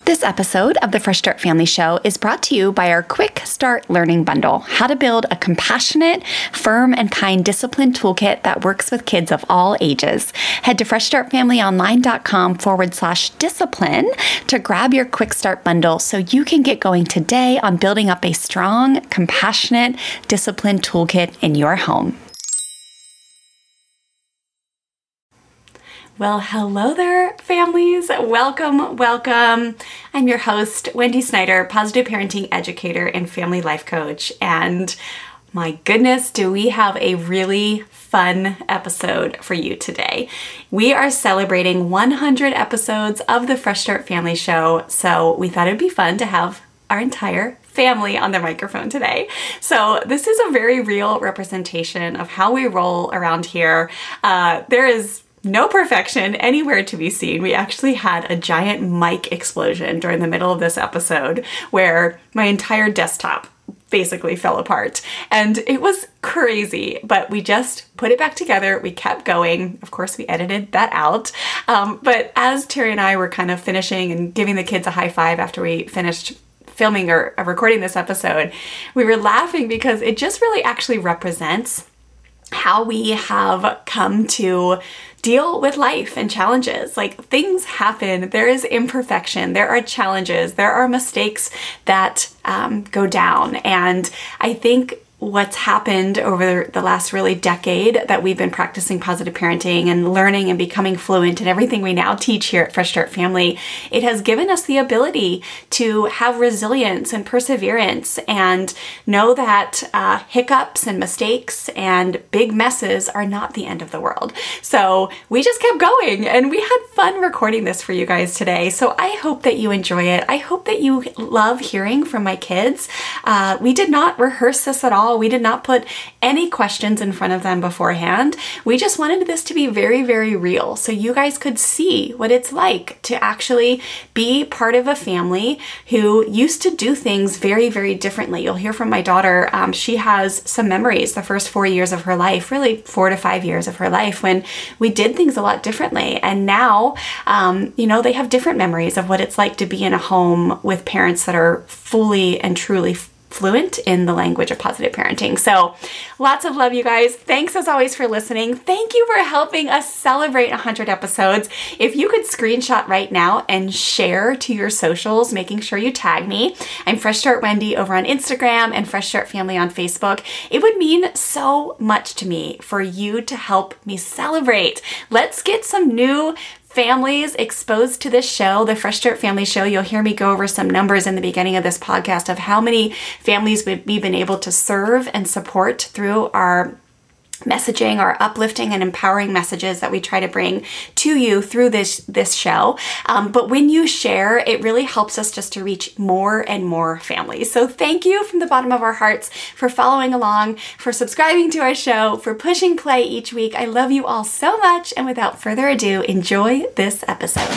This episode of the Fresh Start Family Show is brought to you by our Quick Start Learning Bundle, how to build a compassionate, firm, and kind discipline toolkit that works with kids of all ages. Head to freshstartfamilyonline.com/discipline to grab your Quick Start Bundle so you can get going today on building up a strong, compassionate discipline toolkit in your home. Well, hello there, families. Welcome. I'm your host, Wendy Snyder, positive parenting educator and family life coach. And my goodness, do we have a really fun episode for you today. We are celebrating 100 episodes of the Fresh Start Family Show, so we thought it'd be fun to have our entire family on the microphone today. So this is a very real representation of how we roll around here. There is no perfection anywhere to be seen. We actually had a giant mic explosion during the middle of this episode where my entire desktop basically fell apart. And it was crazy, but we just put it back together. We kept going. Of course, we edited that out. But as Terry and I were kind of finishing and giving the kids a high five after we finished filming or recording this episode, we were laughing because it just really actually represents how we have come to deal with life and challenges. Like, things happen, there is imperfection, there are challenges, there are mistakes that go down. And I think what's happened over the last really decade that we've been practicing positive parenting and learning and becoming fluent in everything we now teach here at Fresh Start Family, it has given us the ability to have resilience and perseverance and know that hiccups and mistakes and big messes are not the end of the world. So we just kept going and we had fun recording this for you guys today. So I hope that you enjoy it. I hope that you love hearing from my kids. We did not rehearse this at all. We did not put any questions in front of them beforehand. We just wanted this to be very, very real so you guys could see what it's like to actually be part of a family who used to do things very, very differently. You'll hear from my daughter. She has some memories the first 4 years of her life, really 4 to 5 years of her life, when we did things a lot differently. And now, they have different memories of what it's like to be in a home with parents that are fully and truly fluent in the language of positive parenting. So lots of love, you guys. Thanks as always for listening. Thank you for helping us celebrate 100 episodes. If you could screenshot right now and share to your socials, making sure you tag me. I'm Fresh Start Wendy over on Instagram and Fresh Start Family on Facebook. It would mean so much to me for you to help me celebrate. Let's get some new families exposed to this show, the Fresh Start Family Show. You'll hear me go over some numbers in the beginning of this podcast of how many families we've been able to serve and support through our messaging, our uplifting and empowering messages that we try to bring to you through this show. But when you share, it really helps us just to reach more and more families. So thank you from the bottom of our hearts for following along, for subscribing to our show, for pushing play each week. I love you all so much. And without further ado, enjoy this episode.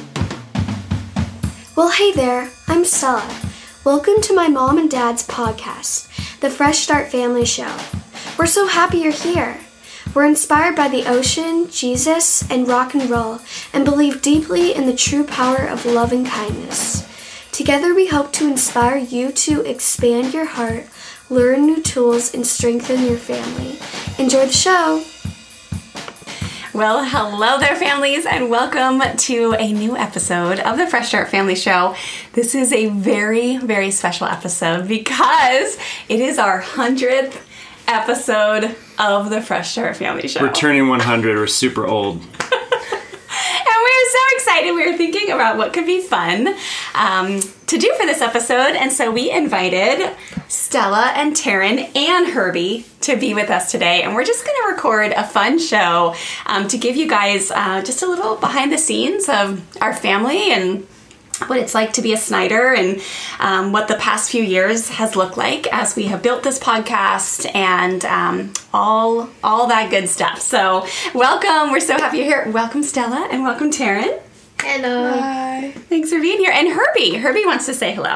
Well, hey there, I'm Stella. Welcome to my mom and dad's podcast, the Fresh Start Family Show. We're so happy you're here. We're inspired by the ocean, Jesus, and rock and roll, and believe deeply in the true power of love and kindness. Together we hope to inspire you to expand your heart, learn new tools, and strengthen your family. Enjoy the show! Well, hello there, families, and welcome to a new episode of the Fresh Start Family Show. This is a very, very special episode because it is our 100th episode of the Fresh Start Family Show. We're turning 100. We're super old. And we're so excited. We were thinking about what could be fun to do for this episode. And so we invited Stella and Taryn and Herbie to be with us today. And we're just going to record a fun show to give you guys just a little behind the scenes of our family and what it's like to be a Snyder and what the past few years has looked like as we have built this podcast and all that good stuff. So welcome. We're so happy you're here. Welcome, Stella, and welcome, Taryn. Hello. Hi. Thanks for being here. And Herbie. Herbie wants to say hello.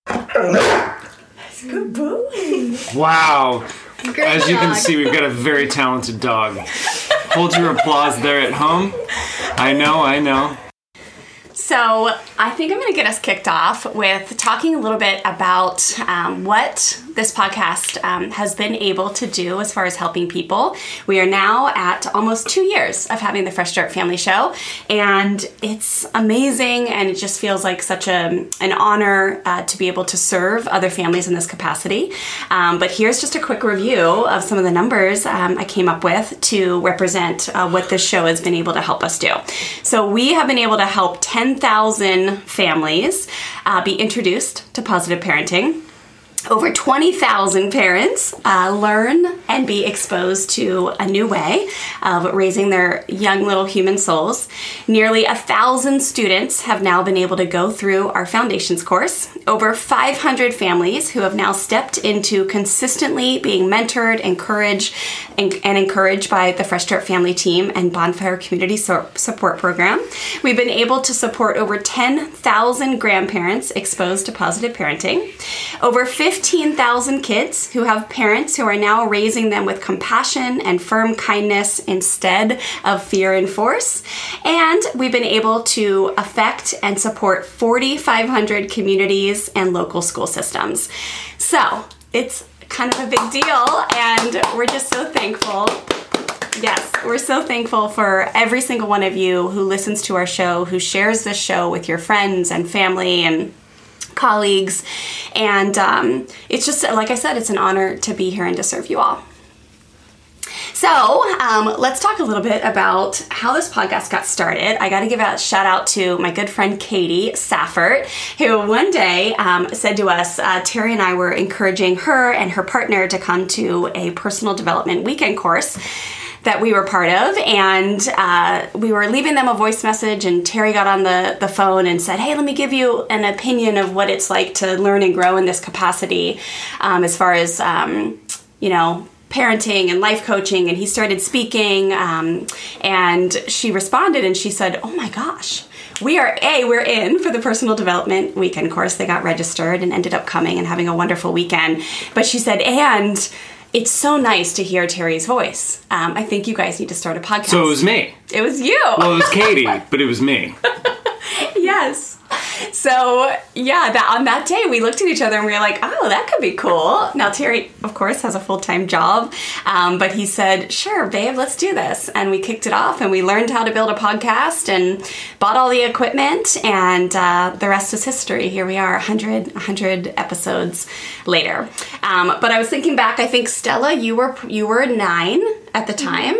Good boy. Wow. As you can see, we've got a very talented dog. Hold your applause there at home. I know. So I think I'm going to get us kicked off with talking a little bit about what this podcast has been able to do as far as helping people. We are now at almost 2 years of having the Fresh Start Family Show, and it's amazing, and it just feels like such an honor to be able to serve other families in this capacity. But here's just a quick review of some of the numbers I came up with to represent what this show has been able to help us do. So we have been able to help 10,000 families be introduced to positive parenting. Over 20,000 parents learn and be exposed to a new way of raising their young little human souls. Nearly 1,000 students have now been able to go through our Foundations course. Over 500 families who have now stepped into consistently being mentored, encouraged by the Fresh Start Family team and Bonfire Community Support Program. We've been able to support over 10,000 grandparents exposed to positive parenting. Over 15,000 kids who have parents who are now raising them with compassion and firm kindness instead of fear and force. And we've been able to affect and support 4,500 communities and local school systems. So it's kind of a big deal, and we're just so thankful. Yes, we're so thankful for every single one of you who listens to our show, who shares this show with your friends and family and colleagues, and it's just, like I said, it's an honor to be here and to serve you all. So let's talk a little bit about how this podcast got started. I got to give a shout out to my good friend Katie Saffert, who one day said to us, Terry and I were encouraging her and her partner to come to a personal development weekend course that we were part of, and we were leaving them a voice message, and Terry got on the phone and said, hey, let me give you an opinion of what it's like to learn and grow in this capacity as far as, parenting and life coaching. And he started speaking, and she responded and she said, oh my gosh, we're in for the personal development weekend course. They got registered and ended up coming and having a wonderful weekend. But she said, and it's so nice to hear Terry's voice. I think you guys need to start a podcast. So it was me. It was you. Well, it was Katie, but it was me. Yes. So, yeah, on that day, we looked at each other and we were like, oh, that could be cool. Now, Terry, of course, has a full-time job, but he said, sure, babe, let's do this. And we kicked it off, and we learned how to build a podcast and bought all the equipment, and the rest is history. Here we are, 100 episodes later. But I was thinking back, I think, Stella, you were 9 at the time.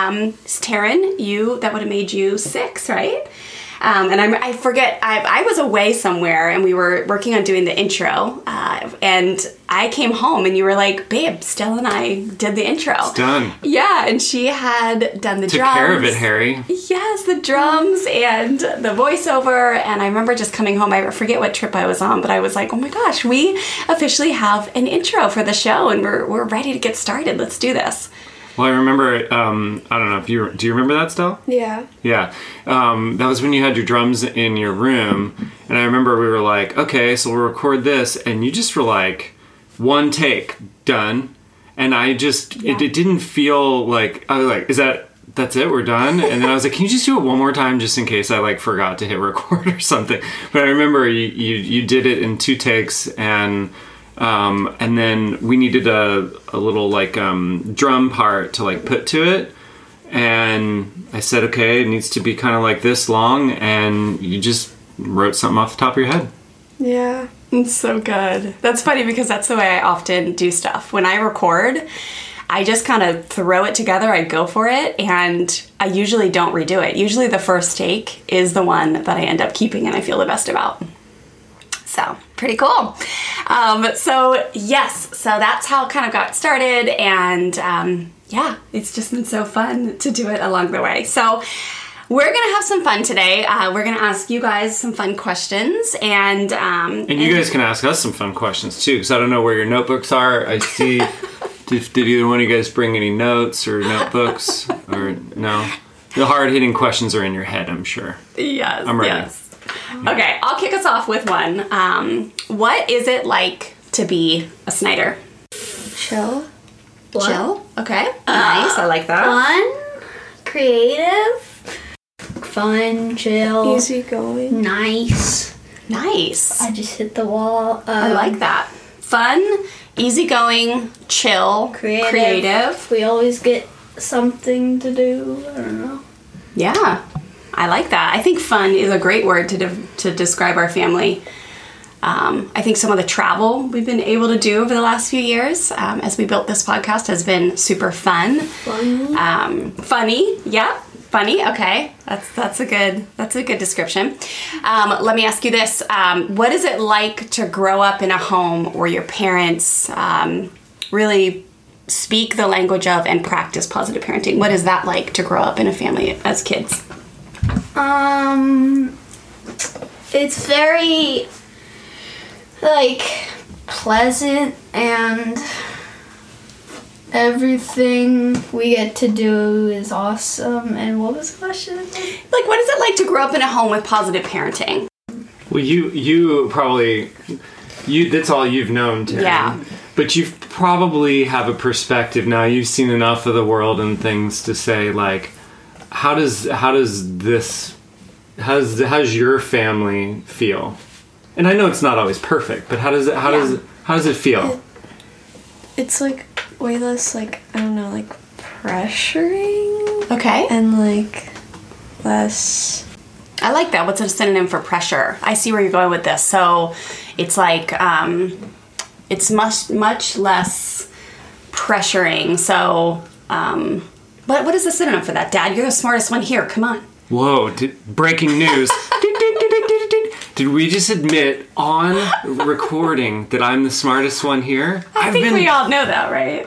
Taryn, that would have made you 6, right? And I forget, I was away somewhere and we were working on doing the intro, and I came home and you were like, babe, Stella and I did the intro. It's done. Yeah, and she had done the drums. Took care of it, Harry. Yes, the drums and the voiceover, and I remember just coming home, I forget what trip I was on, but I was like, oh my gosh, we officially have an intro for the show and we're ready to get started. Let's do this. Well, I remember, I don't know if do you remember that, Stella? Yeah. Yeah. That was when you had your drums in your room, and I remember we were like, okay, so we'll record this, and you just were like, one take, done, and I just, it didn't feel like, I was like, that's it, we're done? And then I was like, can you just do it one more time just in case I forgot to hit record or something? But I remember you did it in 2 takes, and then we needed a little drum part to put to it, and I said, okay, it needs to be kind of like this long, and you just wrote something off the top of your head. Yeah. It's so good. That's funny because that's the way I often do stuff. When I record, I just kind of throw it together, I go for it, and I usually don't redo it. Usually the first take is the one that I end up keeping and I feel the best about. So, pretty cool. So that's how it kind of got started, and it's just been so fun to do it along the way. So, we're going to have some fun today. We're going to ask you guys some fun questions, and you guys can ask us some fun questions too, because I don't know where your notebooks are. I see, did either one of you guys bring any notes or notebooks, or no? The hard-hitting questions are in your head, I'm sure. Yes, I'm ready. Yes. Okay, I'll kick us off with one. What is it like to be a Snyder? Chill. Chill? Okay. Nice, I like that. Fun. Creative. fun, chill, Easygoing. nice. Nice. I just hit the wall. I like that. Fun, easygoing, chill, creative. We always get something to do. I don't know. Yeah, I like that. I think fun is a great word to describe our family. I think some of the travel we've been able to do over the last few years as we built this podcast has been super fun. Funny, yeah. Funny, okay. That's a good description. Let me ask you this. What is it like to grow up in a home where your parents really speak the language of and practice positive parenting? What is that like to grow up in a family as kids? It's very, pleasant, and everything we get to do is awesome. And what was the question? What is it like to grow up in a home with positive parenting? Well, you probably, that's all you've known, Taryn. Yeah. But you probably have a perspective now. You've seen enough of the world and things to say, how does your family feel? And I know it's not always perfect, but how does it feel? It's way less pressuring. Okay. And less. I like that. What's a synonym for pressure? I see where you're going with this. So it's it's much less pressuring. So, what is the synonym for that? Dad, you're the smartest one here. Come on. Whoa, breaking news. Did we just admit on recording that I'm the smartest one here? I think we all know that, right?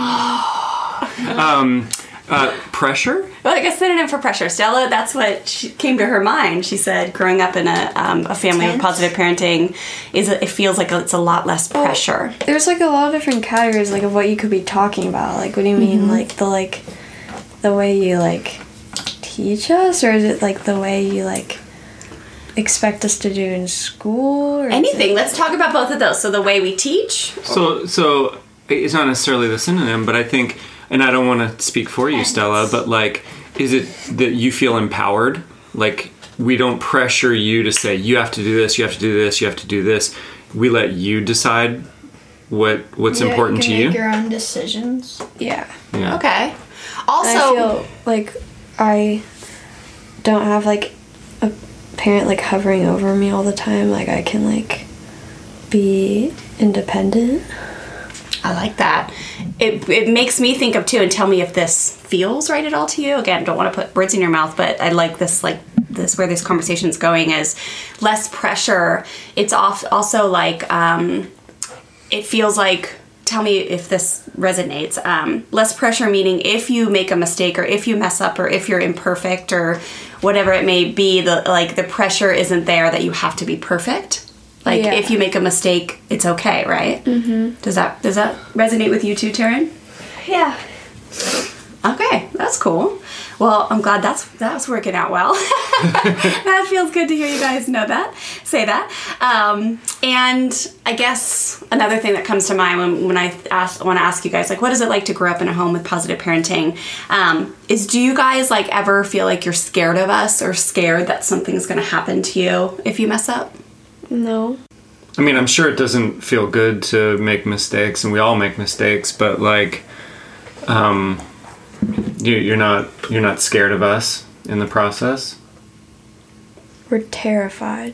Pressure? Like a synonym for pressure. Stella, that's what came to her mind. She said growing up in a family with positive parenting, it feels like it's a lot less pressure. There's a lot of different categories of what you could be talking about. What do you mean? The way you teach us, or is it the way you expect us to do in school, or anything? Let's talk about both of those. So the way we teach. So it's not necessarily the synonym, but I think, and I don't want to speak for you, Stella, but is it that you feel empowered? We don't pressure you to say you have to do this, you have to do this, you have to do this. We let you decide what's important to you. Make your own decisions. Yeah. Okay. Also, I feel I don't have a parent hovering over me all the time. I can be independent. I like that. It makes me think of too, and tell me if this feels right at all to you. Again, don't want to put words in your mouth, but I like this where this conversation's going is less pressure. It's also it feels like, tell me if this resonates. Less pressure meaning if you make a mistake or if you mess up or if you're imperfect or whatever it may be, the pressure isn't there that you have to be perfect. If you make a mistake, it's okay, right? Mm-hmm. Does that resonate with you too, Taryn? Yeah. Okay, that's cool. Well, I'm glad that's working out well. That feels good to hear you guys say that. And I guess another thing that comes to mind when I want to ask you guys, what is it like to grow up in a home with positive parenting? Is do you guys ever feel like you're scared of us or scared that something's going to happen to you if you mess up? No. I mean, I'm sure it doesn't feel good to make mistakes, and we all make mistakes, but you're not scared of us in the process? We're terrified.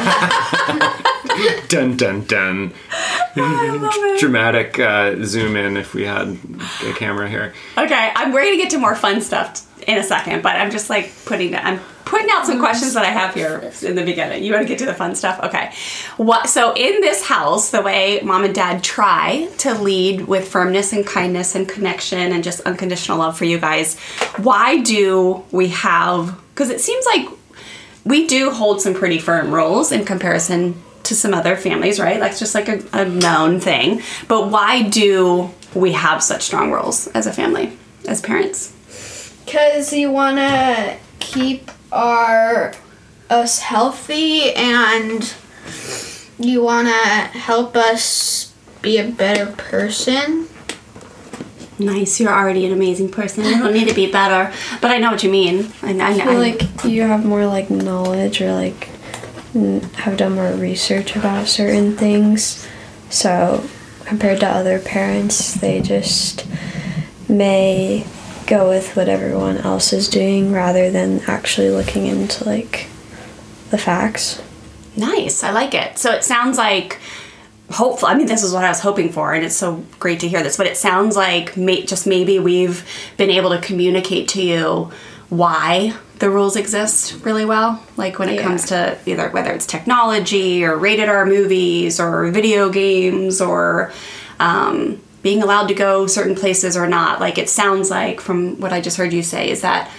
Dun dun dun. Dramatic zoom in if we had a camera here. Okay, we're gonna get to more fun stuff in a second, but I'm just putting out some questions that I have here in the beginning. You want to get to the fun stuff? Okay. So in this house, the way mom and dad try to lead with firmness and kindness and connection and just unconditional love for you guys, why do we have, because it seems like we do hold some pretty firm rules in comparison to some other families, right? That's just a known thing. But why do we have such strong rules as a family, as parents? Because you want to keep us healthy, and you want to help us be a better person. Nice. You're already an amazing person. You don't need to be better. But I know what you mean. I feel like you have more like knowledge or like have done more research about certain things. So compared to other parents, they just may go with what everyone else is doing rather than actually looking into like the facts. Nice. I like it. So it sounds like hopefully, I mean, this is what I was hoping for, and it's so great to hear this, but it sounds like just maybe we've been able to communicate to you why the rules exist really well. Like when it comes to either whether it's technology or rated R movies or video games or being allowed to go certain places or not. Like it sounds like from what I just heard you say is that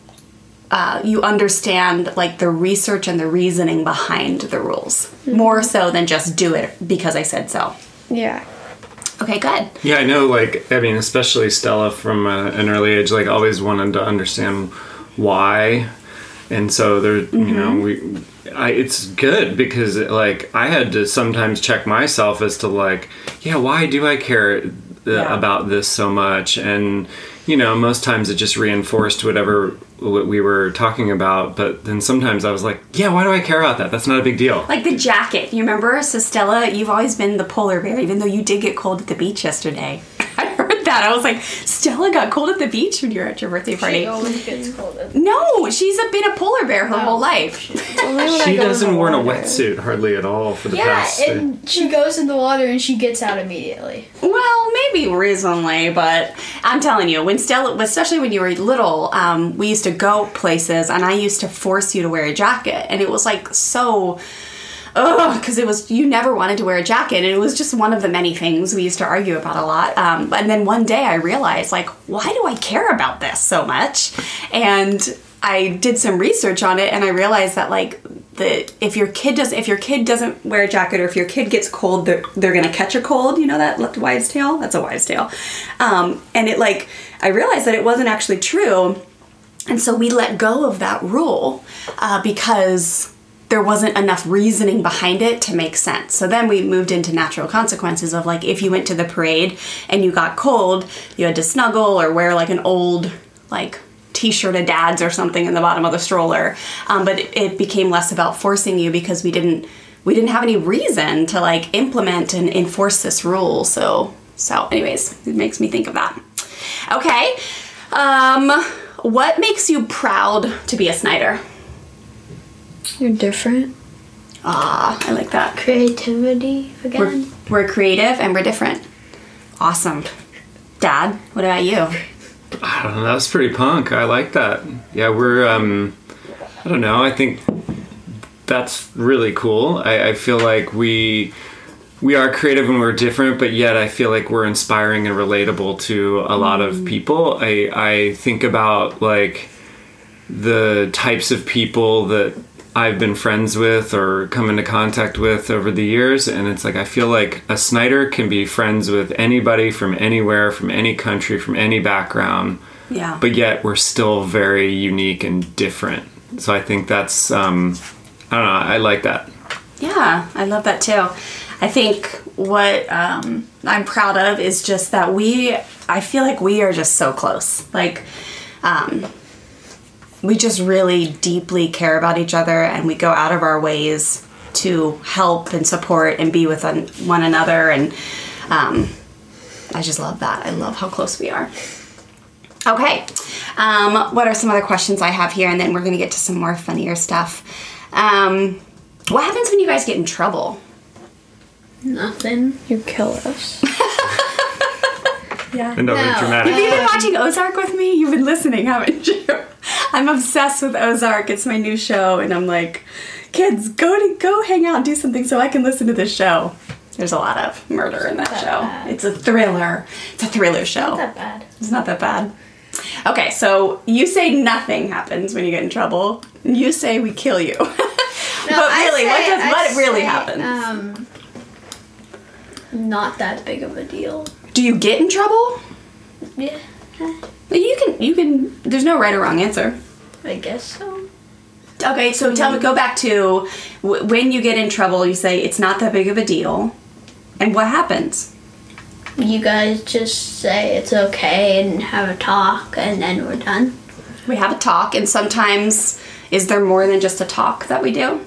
you understand like the research and the reasoning behind the rules more so than just do it because I said so. Yeah. Okay, good. Yeah, I know, like, I mean, especially Stella from an early age, like, always wanted to understand why. And so there, you know, it's good because, like, I had to sometimes check myself as to, like, yeah, why do I care about this so much? And, you know, most times it just reinforced whatever we were talking about, but then sometimes I was like, yeah, why do I care about that? That's not a big deal. Like the jacket, you remember? So Stella, you've always been the polar bear, even though you did get cold at the beach yesterday. I heard that. I was like, Stella got cold at the beach when you were at your birthday party. She always gets cold. No, she's been a polar bear her whole life. She doesn't wear a wetsuit hardly at all for the past. Yeah, and she goes in the water and she gets out immediately. Well, maybe recently, but I'm telling you, when Stella, especially when you were little, we used to go places and I used to force you to wear a jacket, and it was like so, because it was, you never wanted to wear a jacket, and it was just one of the many things we used to argue about a lot. And then one day I realized, like, why do I care about this so much? And I did some research on it, and I realized that, like, if your kid doesn't wear a jacket, or if your kid gets cold, they're gonna catch a cold. You know that wives' tale? That's a wives' tale. And it, like, I realized that it wasn't actually true, and so we let go of that rule because there wasn't enough reasoning behind it to make sense. So then we moved into natural consequences of, like, if you went to the parade and you got cold, you had to snuggle or wear like an old, like, t-shirt of dad's or something in the bottom of the stroller. But it became less about forcing you because we didn't have any reason to, like, implement and enforce this rule. So anyways, it makes me think of that. Okay. What makes you proud to be a Snyder? You're different. Ah, I like that. Creativity again. We're creative and we're different. Awesome. Dad, what about you? I don't know, that was pretty punk. I like that. Yeah, we're, I don't know, I think that's really cool. I feel like we are creative and we're different, but yet I feel like we're inspiring and relatable to a lot of people. I think about, like, the types of people that I've been friends with or come into contact with over the years, and it's like I feel like a Snyder can be friends with anybody from anywhere, from any country, from any background. Yeah. But yet we're still very unique and different. So I think that's I don't know, I like that. Yeah, I love that too. I think what I'm proud of is just that I feel like we are just so close. Like, we just really deeply care about each other, and we go out of our ways to help and support and be with one another. And I just love that. I love how close we are. Okay. What are some other questions I have here? And then we're going to get to some more funnier stuff. What happens when you guys get in trouble? Nothing. You kill us. Yeah. And overly dramatic. Have you been watching Ozark with me? You've been listening, haven't you? I'm obsessed with Ozark. It's my new show, and I'm like, kids, go hang out and do something so I can listen to this show. There's a lot of murder in that show. Bad. It's a thriller. It's a thriller show. Not that bad. It's not that bad. Okay, so you say nothing happens when you get in trouble. You say we kill you. No, but really, what really happens? Not that big of a deal. Do you get in trouble? Yeah. You can. There's no right or wrong answer. I guess so. Okay, so go back to when you get in trouble. You say it's not that big of a deal, and what happens? you guys just say it's okay and have a talk, and then we're done. We have a talk, and sometimes, is there more than just a talk that we do?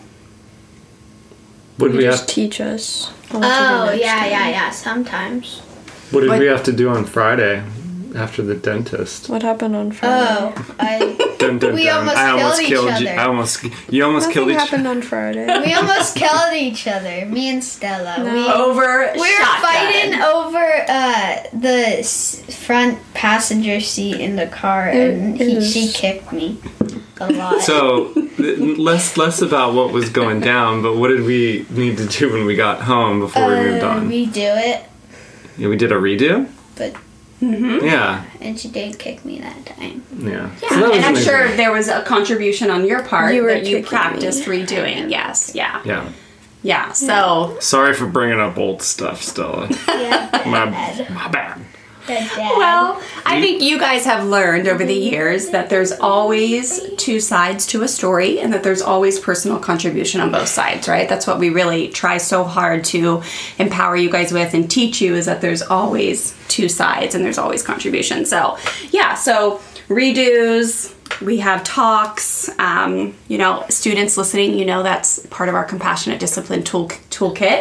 What did we Just have? teach us. Oh, yeah, sometimes. What did we have to do on Friday after the dentist? What happened on Friday? Oh, Dun, dun, We dun. almost I almost killed each you. other. You almost killed Nothing each. happened on Friday. we almost killed each other, me and Stella. Over We were fighting over the front passenger seat in the car, and she kicked me a lot. So less about what was going down, but what did we need to do when we got home before we moved on? Redo it, Yeah, we did a redo. but Yeah, and she did kick me that time. yeah. Yeah, So that was and I'm amazing. sure there was a contribution on your part You were that you kicking practiced me. redoing. Yes, yeah. Yeah. So, Sorry for bringing up old stuff, Stella. Yeah, my bad. well, I think you guys have learned over the years that there's always two sides to a story and that there's always personal contribution on both sides, right? That's what we really try so hard to empower you guys with and teach you, is that there's always two sides and there's always contribution. So, yeah, so redos, we have talks, students listening, that's part of our Compassionate Discipline toolkit.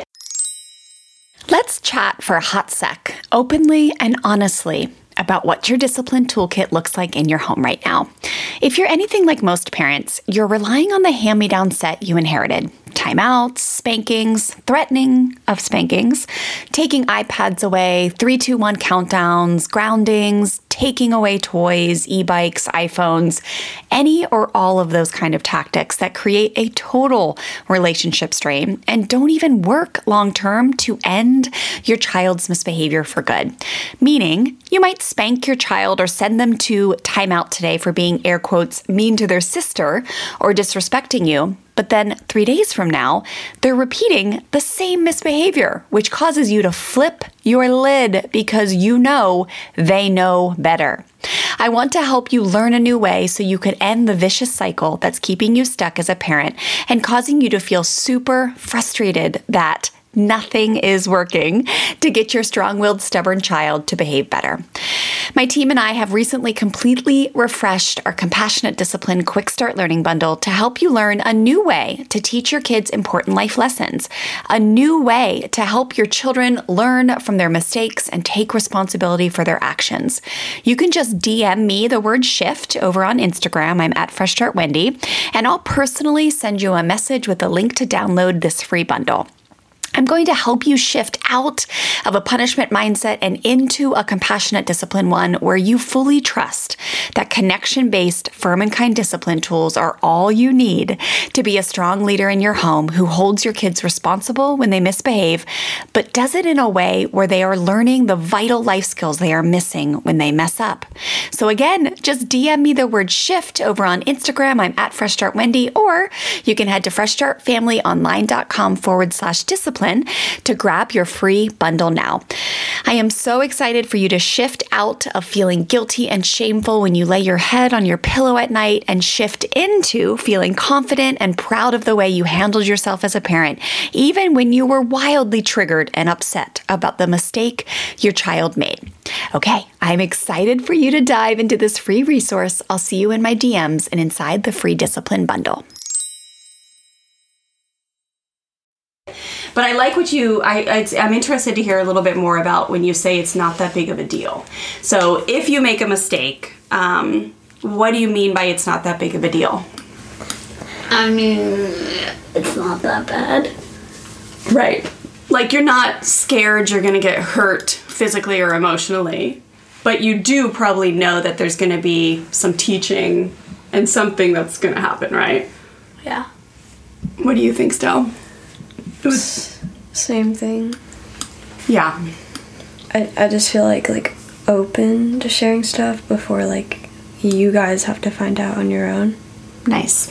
Let's chat for a hot sec, openly and honestly, about what your discipline toolkit looks like in your home right now. If you're anything like most parents, you're relying on the hand-me-down set you inherited. Timeouts, spankings, threatening of spankings, taking iPads away, 3-2-1 countdowns, groundings, taking away toys, e-bikes, iPhones, any or all of those kind of tactics that create a total relationship strain and don't even work long-term to end your child's misbehavior for good. Meaning, you might spank your child or send them to timeout today for being, air quotes, mean to their sister or disrespecting you. But then 3 days from now, they're repeating the same misbehavior, which causes you to flip your lid because you know they know better. I want to help you learn a new way so you could end the vicious cycle that's keeping you stuck as a parent and causing you to feel super frustrated that nothing is working to get your strong-willed, stubborn child to behave better. My team and I have recently completely refreshed our Compassionate Discipline Quick Start Learning Bundle to help you learn a new way to teach your kids important life lessons, a new way to help your children learn from their mistakes and take responsibility for their actions. You can just DM me the word shift over on Instagram. I'm at Fresh Start Wendy, and I'll personally send you a message with a link to download this free bundle. I'm going to help you shift out of a punishment mindset and into a compassionate discipline one where you fully trust that connection-based, firm and kind discipline tools are all you need to be a strong leader in your home who holds your kids responsible when they misbehave, but does it in a way where they are learning the vital life skills they are missing when they mess up. So again, just DM me the word shift over on Instagram. I'm at Fresh Start Wendy, or you can head to freshstartfamilyonline.com/discipline to grab your free bundle now. I am so excited for you to shift out of feeling guilty and shameful when you lay your head on your pillow at night and shift into feeling confident and proud of the way you handled yourself as a parent, even when you were wildly triggered and upset about the mistake your child made. Okay, I'm excited for you to dive into this free resource. I'll see you in my DMs and inside the free discipline bundle. But I like what I'm interested to hear a little bit more about when you say it's not that big of a deal. So if you make a mistake, what do you mean by it's not that big of a deal? I mean, it's not that bad. Right. Like you're not scared you're going to get hurt physically or emotionally, but you do probably know that there's going to be some teaching and something that's going to happen, right? Yeah. What do you think, Stell? Same thing. Yeah. I just feel like open to sharing stuff before you guys have to find out on your own. Nice.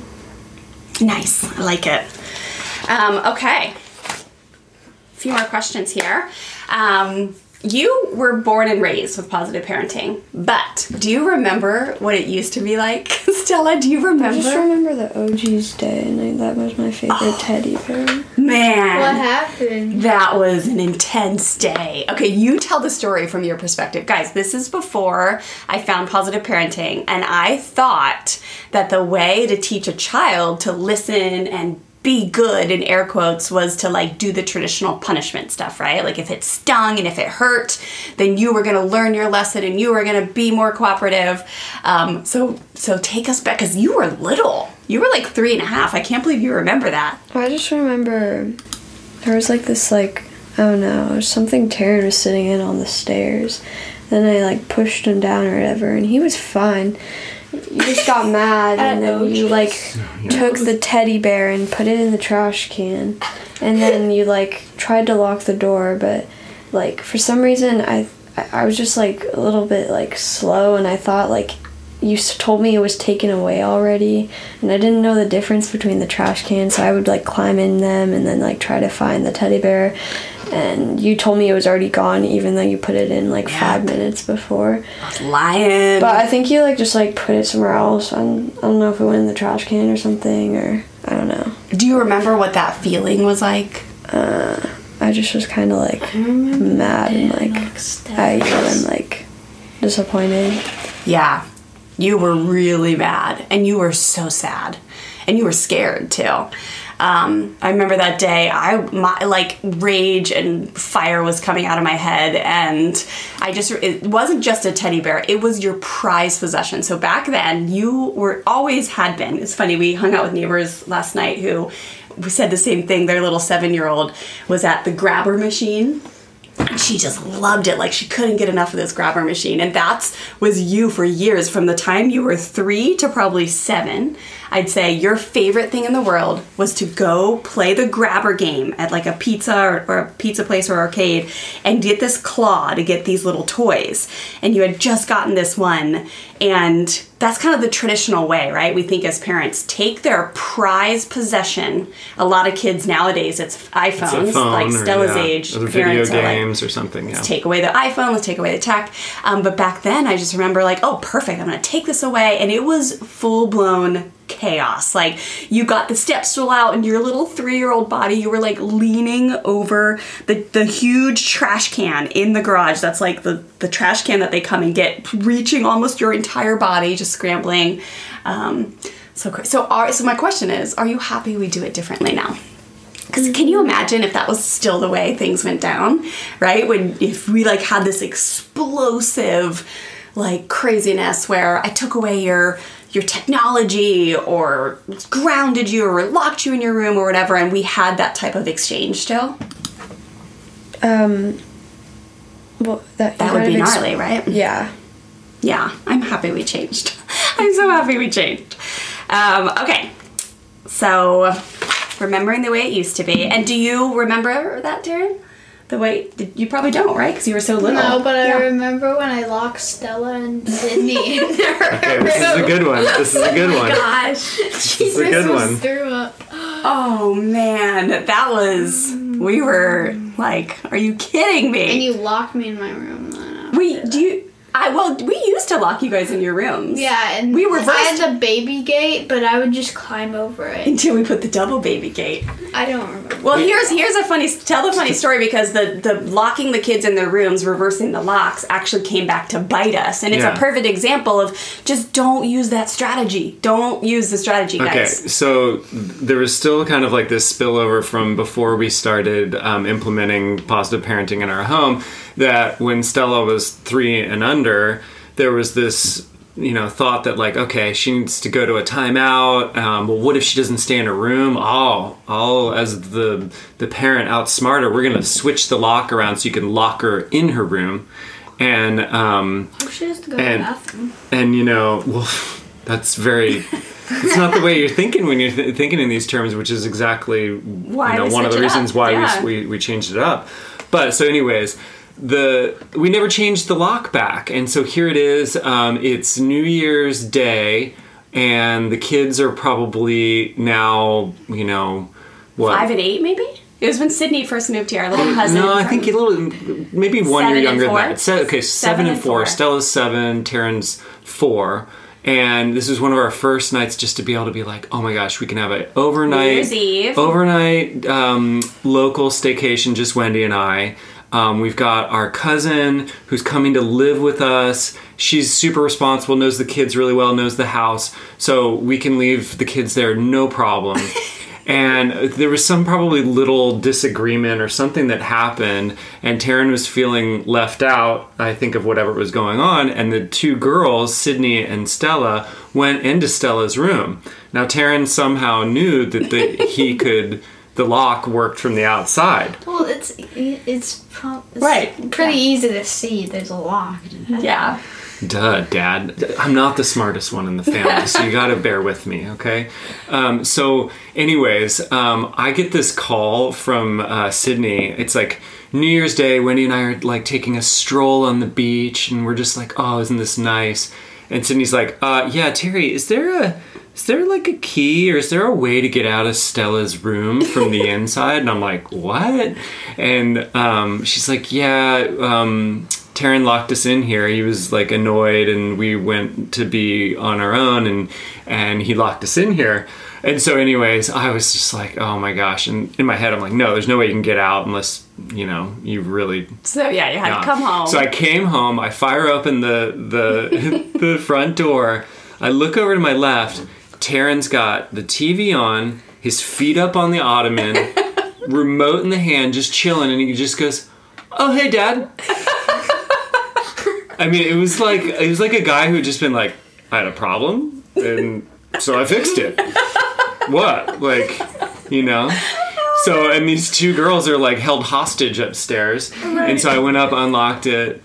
I like it. Okay. A few more questions here. you were born and raised with positive parenting, but do you remember what it used to be like? Stella, do you remember? I just remember the OG's day, and that was my favorite teddy bear. Man. What happened? That was an intense day. Okay, you tell the story from your perspective. Guys, this is before I found positive parenting, and I thought that the way to teach a child to listen and be good, in air quotes, was to like do the traditional punishment stuff, right? Like if it stung and if it hurt, then you were gonna learn your lesson and you were gonna be more cooperative. So take us back, because you were little. You were like 3.5. I can't believe you remember that. I just remember there was like this like, I don't know, something Taryn was sitting in on the stairs. Then I like pushed him down or whatever, and he was fine. You just got mad, and then you like took the teddy bear and put it in the trash can, and then you like tried to lock the door, but like for some reason I was just like a little bit like slow, and I thought like you told me it was taken away already, and I didn't know the difference between the trash cans, so I would like climb in them and then like try to find the teddy bear, and you told me it was already gone even though you put it in like 5 minutes before. Lying. But I think you like just like put it somewhere else. I don't know if it went in the trash can or something, or I don't know. Do you remember what that feeling was like? I just was kind of like mad and like and like disappointed. Yeah. You were really mad, and you were so sad, and you were scared too. I remember that day, my like rage and fire was coming out of my head, and it wasn't just a teddy bear, it was your prized possession. So back then, you always had been. It's funny, we hung out with neighbors last night who said the same thing. Their little 7-year-old was at the grabber machine. She just loved it. Like she couldn't get enough of this grabber machine. And that was you for years. From the time you were 3 to probably 7, I'd say your favorite thing in the world was to go play the grabber game at like a pizza or a pizza place or arcade and get this claw to get these little toys. And you had just gotten this one. And that's kind of the traditional way, right? We think as parents, take their prized possession. A lot of kids nowadays, it's iPhones, it's a phone, like Stella's age. Or the video Parents are like, games or something, yeah. Let's take away the iPhone, let's take away the tech. But back then, I just remember like, oh, perfect, I'm gonna take this away. And it was full-blown chaos. Like you got the step stool out in your little 3-year-old body. You were like leaning over the huge trash can in the garage. That's like the trash can that they come and get, reaching almost your entire body, just scrambling. So my question is, are you happy we do it differently now? Because can you imagine if that was still the way things went down, right? If we like had this explosive like craziness where I took away your technology or grounded you or locked you in your room or whatever, and we had that type of exchange still? Well, that would be gnarly, right? Yeah. Yeah, I'm happy we changed. I'm so happy we changed. Okay, so remembering the way it used to be. And do you remember that, Darren? The way, you probably don't, right? Because you were so little. No, but I remember when I locked Stella and Sydney in their Okay, this is a good one. This is a good one. Gosh. This is a good one. Threw up. Oh, man. That was, we were like, are you kidding me? And you locked me in my room. Then We used to lock you guys in your rooms. Yeah, and we reversed I had the baby gate, but I would just climb over it. until we put the double baby gate. I don't remember. Well, here's a tell the funny story, because the locking the kids in their rooms, reversing the locks, actually came back to bite us. And it's a perfect example of just don't use that strategy. Don't use the strategy, guys. Okay, so there was still kind of like this spillover from before we started implementing positive parenting in our home, that when Stella was 3 and under, there was this thought that like, okay, she needs to go to a timeout. Well, what if she doesn't stay in her room? I'll as the parent outsmart her, we're gonna switch the lock around so you can lock her in her room. And she has to go to the bathroom. And well, that's very. It's not the way you're thinking when you're thinking in these terms, which is exactly one of the reasons why we changed it up. But so, anyways. We never changed the lock back, and so here it is. It's New Year's Day, and the kids are probably now, what? 5 and 8, maybe? It was when Sydney first moved here, our little cousin. No, I think maybe 1 year 7 and younger 4? than that. 7 and 4. Stella's 7, Taryn's 4. And this was one of our first nights just to be able to be like, oh my gosh, we can have an overnight, New Year's Eve. overnight local staycation, just Wendy and I. We've got our cousin who's coming to live with us. She's super responsible, knows the kids really well, knows the house. So we can leave the kids there, no problem. And there was some probably little disagreement or something that happened, and Taryn was feeling left out, I think, of whatever was going on, and the two girls, Sydney and Stella, went into Stella's room. Now Taryn somehow knew that the lock worked from the outside. Well, it's Right. pretty easy to see. There's a lock. Yeah. Duh, Dad. I'm not the smartest one in the family, so you gotta bear with me, okay? So anyways, I get this call from Sydney. It's like New Year's Day. Wendy and I are like taking a stroll on the beach, and we're just like, oh, isn't this nice? And Sydney's like, yeah, Terry, is there like a key, or is there a way to get out of Stella's room from the inside? And I'm like, what? And she's like, yeah, Taryn locked us in here. He was like annoyed, and we went to be on our own, and he locked us in here. And so anyways, I was just like, oh my gosh. And in my head, I'm like, no, there's no way you can get out unless, you really... So yeah, you had to come home. So I came home, I fire open the front door, I look over to my left, Taryn's got the TV on, his feet up on the ottoman, remote in the hand, just chilling, and he just goes, oh, hey, Dad. I mean, it was like a guy who had just been like, I had a problem, and so I fixed it. What? So, and these two girls are like held hostage upstairs. Right. And so I went up, unlocked it,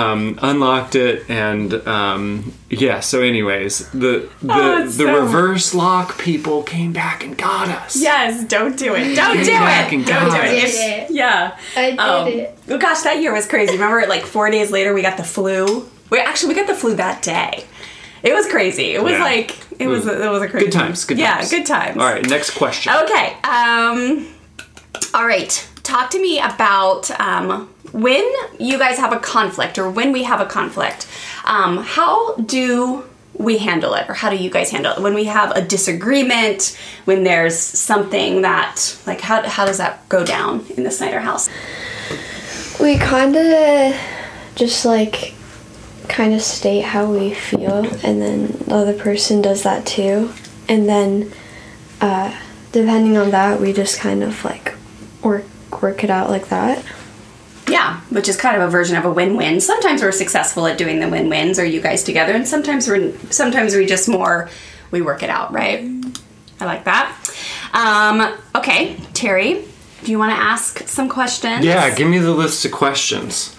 and yeah, so anyways, the reverse lock people came back and got us. Yes, don't do it. Don't do it. Don't do it. Yeah. I did it. Oh gosh, that year was crazy. Remember, like 4 days later, we got the flu. We got the flu that day. It was crazy. It was it was a crazy. Good times. Yeah, good times. All right, next question. Okay. All right. Talk to me about when you guys have a conflict, or when we have a conflict. How do we handle it, or how do you guys handle it when we have a disagreement? When there's something that, like, how does that go down in the Snyder house? We kind of just state how we feel, and then the other person does that too, and then depending on that, we just kind of work it out like that. Yeah, which is kind of a version of a win-win. Sometimes we're successful at doing the win-wins, or you guys together, and sometimes we just we work it out, right? I like that. Okay, Terry, do you want to ask some questions? Yeah, give me the list of questions.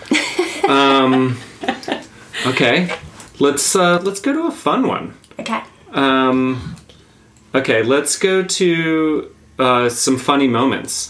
Okay, let's go to a fun one. Okay. Okay, let's go to some funny moments.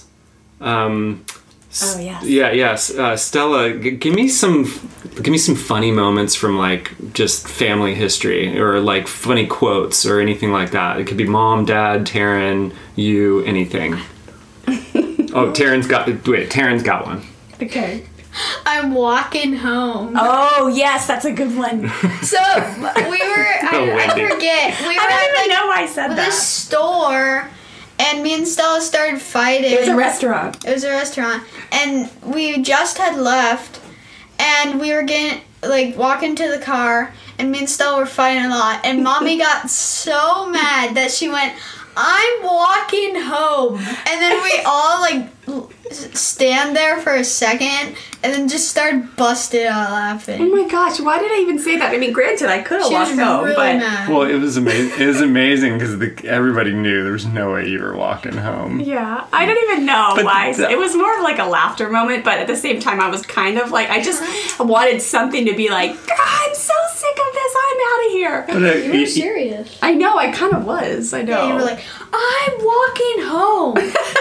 Oh yes. Yeah, yes. Stella, give me some funny moments from just family history, or funny quotes or anything like that. It could be mom, dad, Taryn, you, anything. Oh, Taryn's got one. Okay. I'm walking home. Oh yes, that's a good one. So we were. I forget. We were I don't even know why I said that. The store. And me and Stella started fighting. It was a restaurant. And we just had left. And we were walking to the car. And me and Stella were fighting a lot. And Mommy got so mad that she went, I'm walking home. And then we all stand there for a second. And then just started busted out laughing. Oh my gosh, why did I even say that? I mean, granted, I could have walked home, really but... mad. Well, it was amazing. It was amazing because everybody knew there was no way you were walking home. Yeah, I don't even know why. It was more of a laughter moment, but at the same time, I was kind of I just wanted something to be like, I'm so sick of this, I'm out of here. But, You were serious. I know, I kind of was, I know. Yeah, you were like, I'm walking home.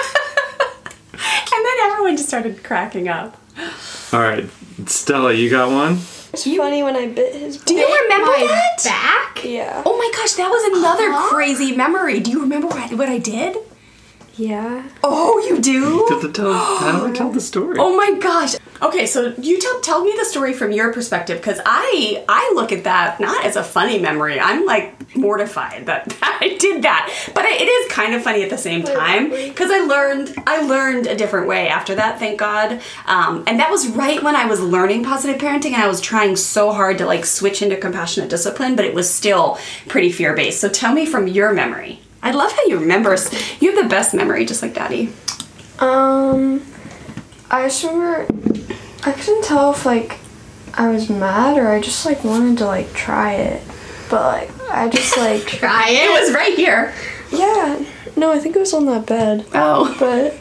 And then everyone just started cracking up. all right, Stella, you got one? It's funny when I bit his back. Do you remember that? Back? Yeah. Oh my gosh, that was another crazy memory. Do you remember what I did? Yeah. Oh, you do? How do I tell the story? Oh my gosh. Okay, so you tell me the story from your perspective, because I look at that not as a funny memory. I'm like mortified that I did that, but it is kind of funny at the same time because I learned a different way after that. Thank God. And that was right when I was learning positive parenting, and I was trying so hard to like switch into compassionate discipline, but it was still pretty fear based. So tell me from your memory. I love how you remember. You have the best memory, just like Daddy. I just remember, I couldn't tell if, like, I was mad or I just, like, wanted to, like, try it. But, like, I just, like... Try It it. was right here. Yeah. No, I think it was on that bed. Oh. But,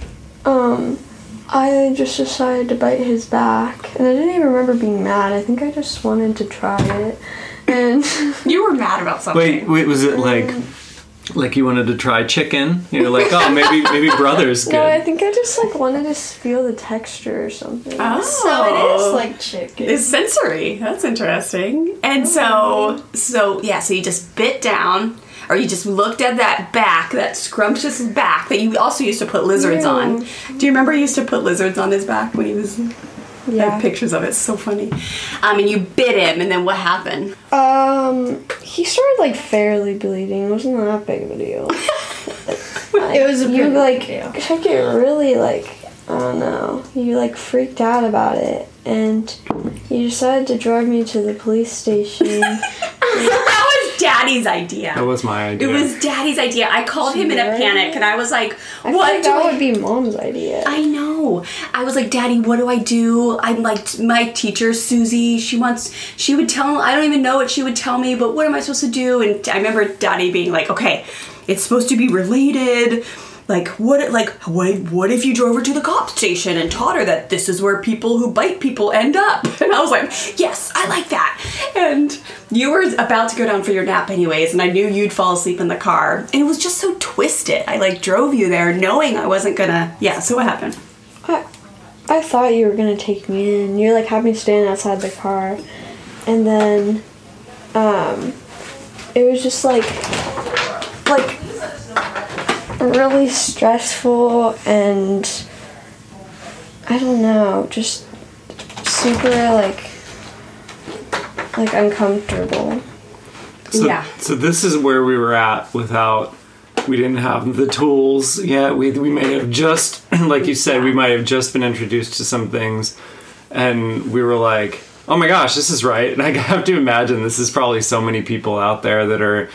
I just decided to bite his back. And I didn't even remember being mad. I think I just wanted to try it. And... You were mad about something. Wait, was it like you wanted to try chicken? You're like, oh, maybe brother's good. No, I think I just, like, wanted to feel the texture or something. Oh. So it is like chicken. It's sensory. That's interesting. And so you just bit down, or you just looked at that back, that scrumptious back that you also used to put lizards on. Do you remember you used to put lizards on his back when he was... Yeah. I have pictures of it. It's so funny. And you bit him, and then what happened? He started, like, fairly bleeding. It wasn't that big of a deal. It was a You, big like, deal. took it really, like, I don't know. You, like, freaked out about it. And you decided to drive me to the police station. That was Daddy's idea. That was my idea. It was Daddy's idea. I called him in a panic, and I was like, I feel like that would be Mom's idea. I know. I was like, Daddy, what do I do? I'm like, my teacher, Susie, she would tell, I don't even know what she would tell me, but what am I supposed to do? And I remember Daddy being like, okay, it's supposed to be related. Like, what if you drove her to the cop station and taught her that this is where people who bite people end up? And I was like, yes, I like that. And you were about to go down for your nap anyways, and I knew you'd fall asleep in the car. And it was just so twisted. I, like, drove you there knowing I wasn't gonna... Yeah, so what happened? I thought you were gonna take me in. You, like, had me stand outside the car. And then, it was just, like... really stressful and I don't know, just super like uncomfortable. So this is where we were at we didn't have the tools yet. We may have just, like you said, we might have just been introduced to some things and we were like, oh my gosh, this is right. And I have to imagine this is probably so many people out there that are,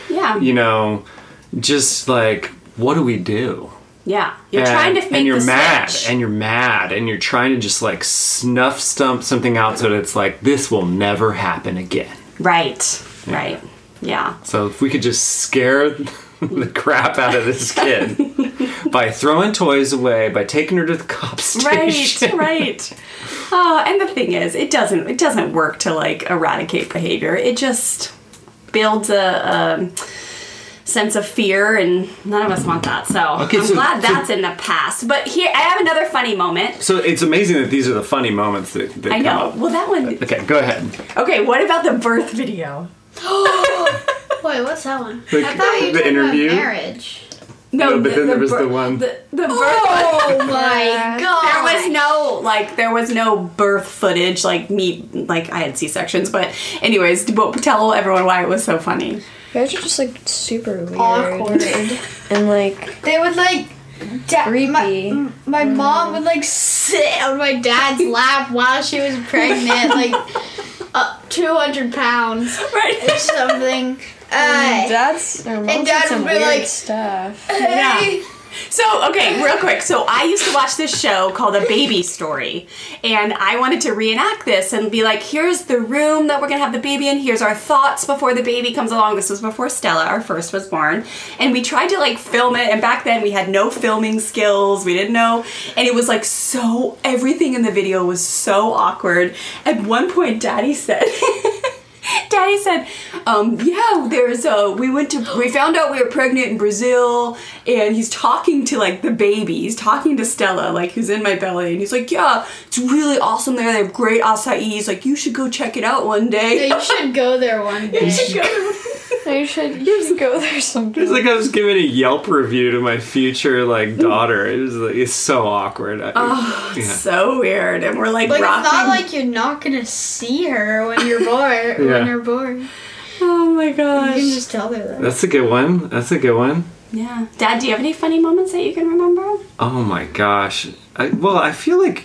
just like, what do we do? Yeah, you're trying to make and you're the mad, switch. and you're mad, and you're trying to just like snuff something out so that it's like this will never happen again. Right. Yeah. So if we could just scare the crap out of this kid by throwing toys away, by taking her to the cop station. Right. Oh, and the thing is, it doesn't work to like eradicate behavior. It just builds a sense of fear, and none of us want that. So I'm glad that's in the past. But here, I have another funny moment. So it's amazing that these are the funny moments that I know. come up. Well, that one... Okay, go ahead. Okay, what about the birth video? Wait, what's that one? Like, I thought you the were talking interview? about marriage. No, but then there was the one. The birth one. Oh my god! There was no birth footage, like me, like I had C-sections, but anyways, tell everyone why it was so funny. You guys are just like super weird. Awkward. And like They would like creepy. my mom would like sit on my dad's lap while she was pregnant, like 200 pounds Right. or something. Dad's or Mom's and did Dad some would be weird like, stuff. Hey. So, okay, real quick. So I used to watch this show called A Baby Story, and I wanted to reenact this and be like, here's the room that we're going to have the baby in. Here's our thoughts before the baby comes along. This was before Stella, our first, was born. And we tried to, like, film it, and back then we had no filming skills. We didn't know. And it was, like, everything in the video was so awkward. At one point, Daddy said... we found out we were pregnant in Brazil, and he's talking to, like, the baby. He's talking to Stella, like, who's in my belly, and he's like, yeah, it's really awesome there. They have great acai. He's like, you should go check it out one day. Yeah, you should go there one day. You should go. You should go there sometime. It's like I was giving a Yelp review to my future daughter. It's so awkward. So weird. And we're like Like, rocking. it's not like you're not gonna see her when you're bored. Yeah. When you're bored, Oh my you can gosh. just tell her that. That's a good one. Yeah. Dad, do you have any funny moments that you can remember? Oh my gosh. I feel like,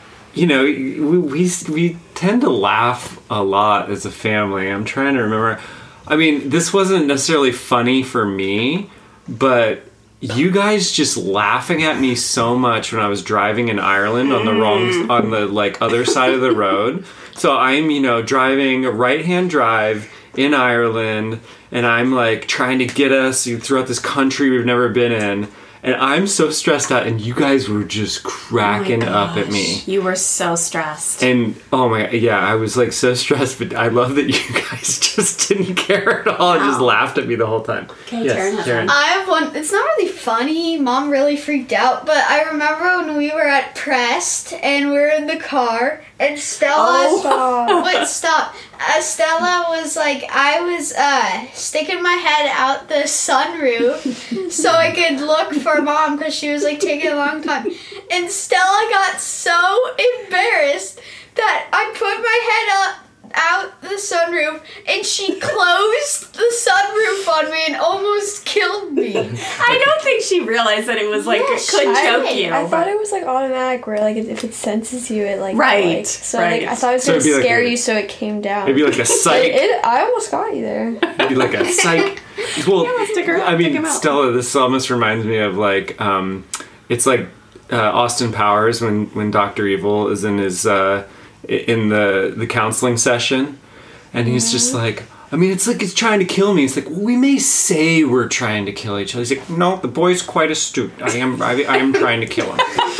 we tend to laugh a lot as a family. I'm trying to remember. I mean, this wasn't necessarily funny for me, but you guys just laughing at me so much when I was driving in Ireland on the other side of the road. So I'm, driving a right-hand drive in Ireland, and I'm trying to get us throughout this country we've never been in, and I'm so stressed out, and you guys were just cracking up at me. You were so stressed. And oh my, yeah, I was so stressed, but I love that you guys just didn't care at all and just laughed at me the whole time. Okay, Taryn. I have one. It's not really funny. Mom really freaked out, but I remember when we were at Prest and we were in the car and Stella. Wait, stop. Stella was I was sticking my head out the sunroof so I could look for Mom because she was taking a long time. And Stella got so embarrassed that I put my head out the sunroof and she closed the sunroof on me and almost killed me. I don't think she realized that it was it could choke you. I thought it was automatic where if it senses you it Right, so right. I thought it was So gonna it'd be scare you so it came down. Maybe a psych. I almost got you there. Maybe a psych. Well, stick her- I stick him mean, out. Stella, this almost reminds me of it's Austin Powers when Dr. Evil is in his in the counseling session, and he's just it's trying to kill me. It's we may say we're trying to kill each other. He's like, no, the boy's quite astute. I am trying to kill him.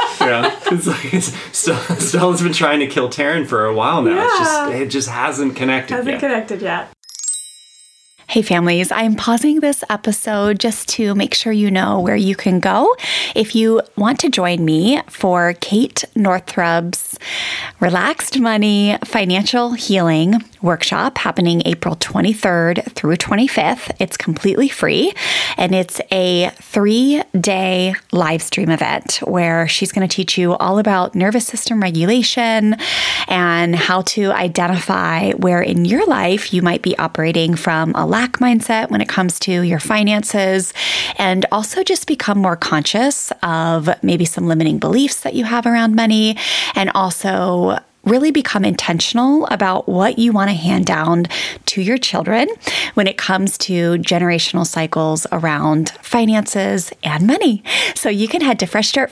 Stella's been trying to kill Taryn for a while now. Yeah. It just hasn't connected yet. Connected yet. Hey families, I'm pausing this episode just to make sure you know where you can go if you want to join me for Kate Northrup's Relaxed Money Financial Healing Workshop happening April 23rd through 25th. It's completely free, and it's a 3-day live stream event where she's going to teach you all about nervous system regulation and how to identify where in your life you might be operating from a lack mindset when it comes to your finances, and also just become more conscious of maybe some limiting beliefs that you have around money, and also really become intentional about what you want to hand down to your children when it comes to generational cycles around finances and money. So you can head to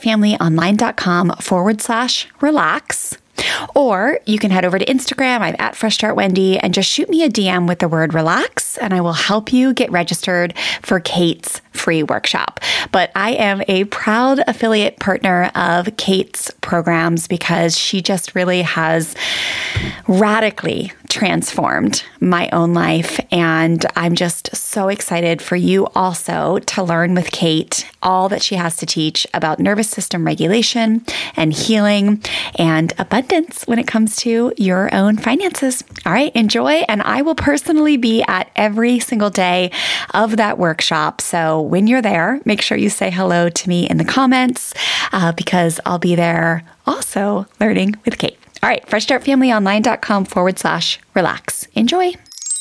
freshstartfamilyonline.com/relax. Or you can head over to Instagram. I'm at Fresh Start Wendy, and just shoot me a DM with the word relax, and I will help you get registered for Kate's free workshop. But I am a proud affiliate partner of Kate's programs because she just really has radically transformed my own life. And I'm just so excited for you also to learn with Kate all that she has to teach about nervous system regulation and healing and abundance when it comes to your own finances. All right, enjoy. And I will personally be at every single day of that workshop. So when you're there, make sure you say hello to me in the comments because I'll be there also learning with Kate. All right, freshstartfamilyonline.com/relax. Enjoy.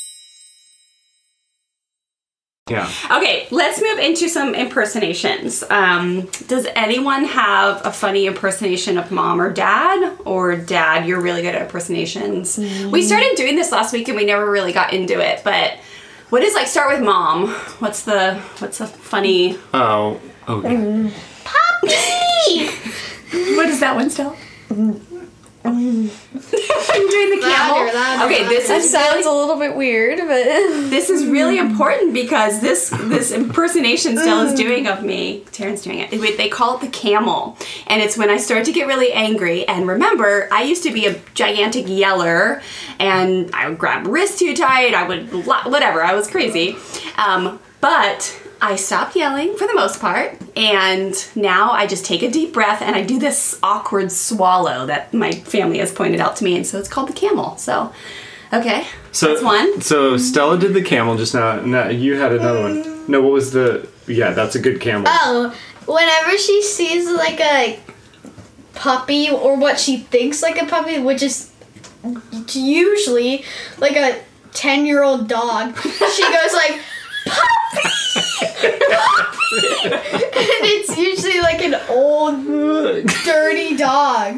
Yeah. Okay, let's move into some impersonations. Does anyone have a funny impersonation of mom or dad? Or dad, you're really good at impersonations. We started doing this last week and we never really got into it, but what is start with mom? What's the funny Oh, okay. Poppy? What is that one still? I'm doing the camel. Louder, Okay, this That is sounds a little bit weird, but this is really important because this impersonation Stella's doing of me, Taryn's doing it. They call it the camel, and it's when I start to get really angry. And remember, I used to be a gigantic yeller, and I would grab wrist too tight. I would whatever. I was crazy, but I stopped yelling for the most part, and now I just take a deep breath and I do this awkward swallow that my family has pointed out to me, and so it's called the camel. So Okay. So that's one. So Stella did the camel just now. Now you had another one. No, what was the? Yeah, that's a good camel. Oh, whenever she sees like a puppy or what she thinks like a puppy, which is usually like a 10-year-old dog, she goes like, puppy! Puppy! And it's usually like an old, dirty dog.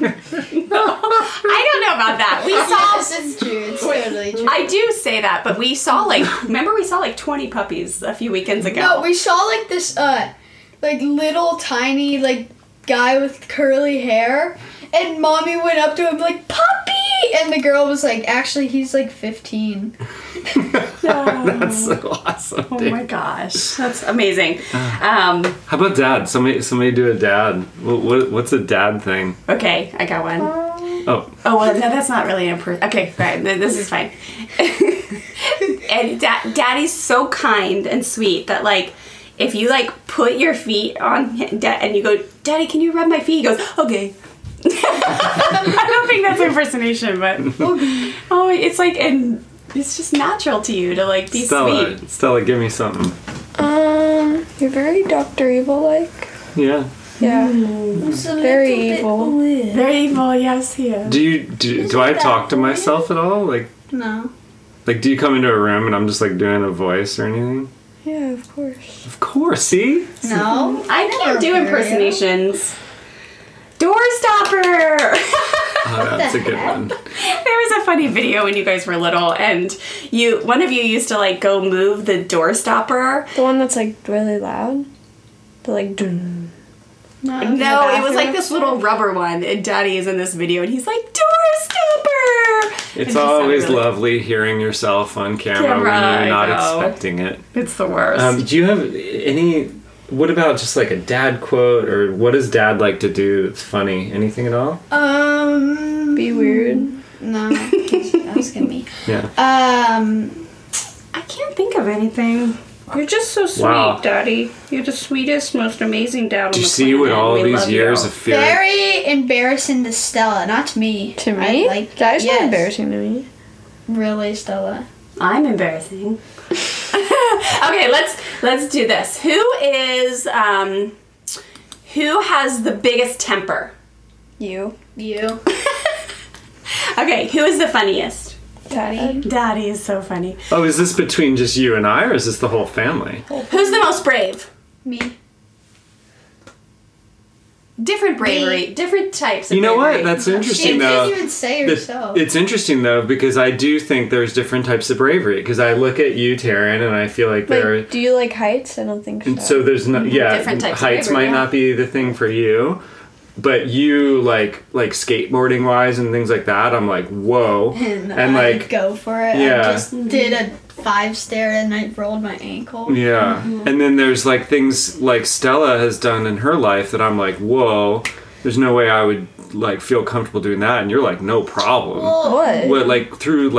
I don't know about that. We saw. Yes, it's true. It's totally true. I do say that, but we saw remember we saw 20 puppies a few weekends ago. No, we saw like this like little tiny like guy with curly hair, and Mommy went up to him like, puppy, and the girl was like, actually he's like 15. That's so awesome. Oh dude. my gosh, that's amazing. How about dad? Somebody do a dad. What's a dad thing? Okay, I got one. Oh, Well, no, that's not really a person. Okay, fine. This is fine. And Daddy's so kind and sweet that if you put your feet on him, and you go, Daddy, can you rub my feet? He goes, okay. I don't think that's impersonation, but oh, it's and it's just natural to you to be sweet. Stella, give me something. You're very Dr. Evil-like. Yeah. Yeah. Very evil. Very evil, yes, he is. Do I talk to myself at all? No. Do you come into a room and I'm just doing a voice or anything? Yeah, of course. Of course. See? No. I can't do impersonations. Doorstopper! Oh, that's a good one. There was a funny video when you guys were little, and one of you used to go move the doorstopper. The one that's really loud? The dun. No, it was this little rubber one, and Daddy is in this video, and he's like, doorstopper! It's always lovely hearing yourself on camera when I you're not know. expecting it. It's the worst. Do you have any? What about just a dad quote, or what does Dad like to do that's funny? Anything at all? Be weird. No. He's asking me. Yeah. I can't think of anything. You're just so sweet, Wow. Daddy. You're the sweetest, most amazing dad on Do the you see planet. what all We these love years you. of fear? Very embarrassing to Stella, not to me. To me? Daddy's not embarrassing to me. Really, Stella. I'm embarrassing. Okay, let's do this. Who has the biggest temper? You. You. Okay, who is the funniest? Daddy. Daddy is so funny. Oh, is this between just you and I, or is this the whole family? Who's the most brave? Me. Different bravery, different types of You know bravery. what? That's She interesting, didn't though. even say herself. It's interesting, though, because I do think there's different types of bravery. Because I look at you, Taryn, and I feel like there are... Do you like heights? I don't think so. And so there's not... Yeah, Different types of heights bravery, might yeah. not be the thing for you. But you, like skateboarding wise and things like that, I'm like, whoa. And And I go for it. Yeah. I just did a 5-stair and I rolled my ankle. Yeah. And then there's things like Stella has done in her life that I'm like, whoa, there's no way I would feel comfortable doing that. And you're like, no problem. What? Through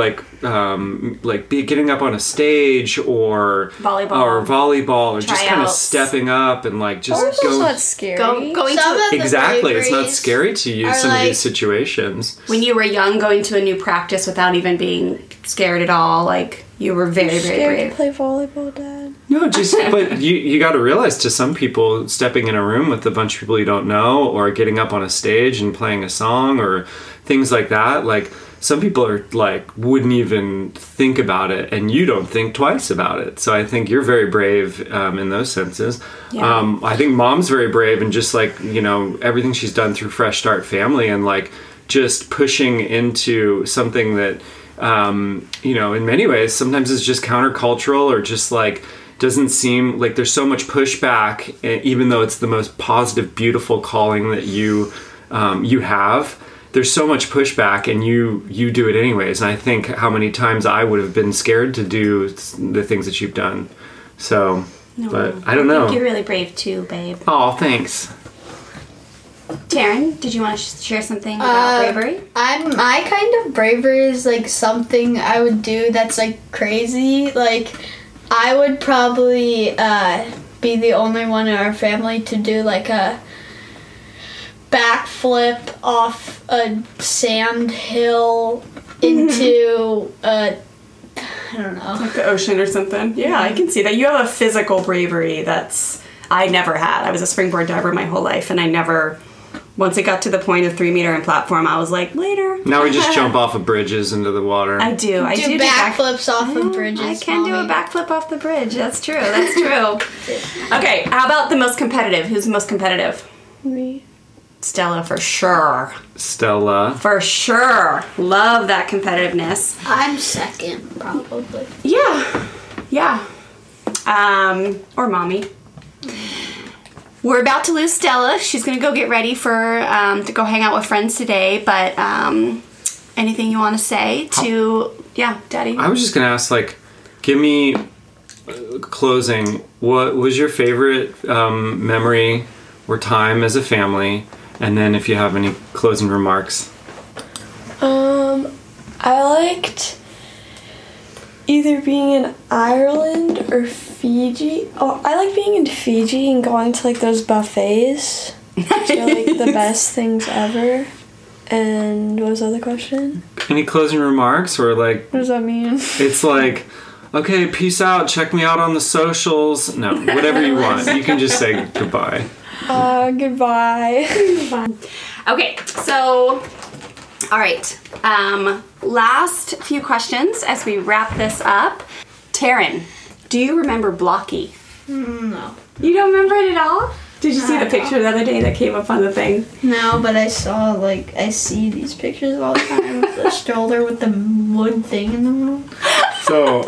getting up on a stage or volleyball or just kind of Tryouts. stepping up and just It's go. not scary. Going Some to of the Exactly, it's not braveries scary to you. are Some of these situations. when you were young, going to a new practice without even being scared at all. You were very, very Scared brave. to play volleyball, Dad. No, but you got to realize, to some people, stepping in a room with a bunch of people you don't know, or getting up on a stage and playing a song, or things like that, some people are wouldn't even think about it, and you don't think twice about it. So I think you're very brave in those senses. Yeah. I think Mom's very brave, and just everything she's done through Fresh Start Family, and just pushing into something that in many ways sometimes it's just countercultural, or just doesn't seem like there's so much pushback, even though it's the most positive, beautiful calling that you have. There's so much pushback, and you do it anyways. And I think how many times I would have been scared to do the things that you've done. So, but I don't know. think you're really brave too, babe. Oh, thanks. Taryn, did you want to share something about bravery? My kind of bravery is something I would do that's crazy. I would probably be the only one in our family to do a backflip off a sand hill into I don't know. Like the ocean or something. Yeah, I can see that. You have a physical bravery that's I never had. I was a springboard diver my whole life, and I never. Once it got to the point of 3 meter and platform, I was like, later. Now we just jump off of bridges into the water. I do backflips off of bridges. I can do a backflip off the bridge. That's true. That's true. Okay, how about the most competitive? Who's the most competitive? Me. Stella, for sure. Stella. For sure. Love that competitiveness. I'm second, probably. Yeah. Or mommy. We're about to lose Stella. She's gonna go get ready for to go hang out with friends today. But anything you want to say to Daddy? I was just gonna ask, like, give me closing. What was your favorite memory or time as a family? And then if you have any closing remarks. I liked either being in Ireland or Fiji. Oh, I like being in Fiji and going to like those buffets. They're like the best things ever. And what was the other question? Any closing remarks or like? What does that mean? It's like, okay, peace out. Check me out on the socials. No, whatever you want. You can just say goodbye. Goodbye. Okay, so, all right. Last few questions as we wrap this up. Taryn, do you remember Blocky? No. You don't remember it at all? Did you see the picture the other day that came up on the thing? No, but I see these pictures all the time of the stroller with the wood thing in the room. So,